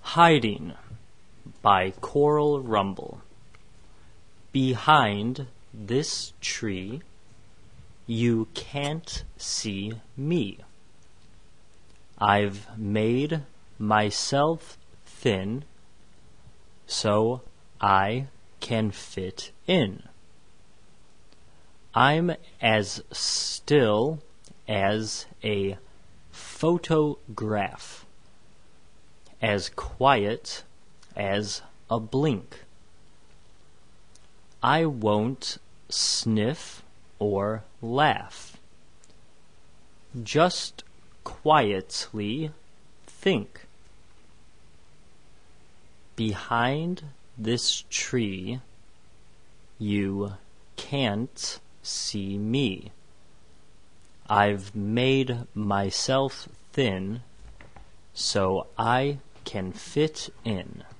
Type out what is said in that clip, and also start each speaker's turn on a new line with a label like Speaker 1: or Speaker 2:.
Speaker 1: Hiding by Coral Rumble. Behind this tree, you can't see me. I've made myself thin so I can fit in. I'm as still as a photograph, as quiet as a blink. I won't sniff or laugh. Just quietly think. Behind this tree, you can't see me. I've made myself thin so I can fit in.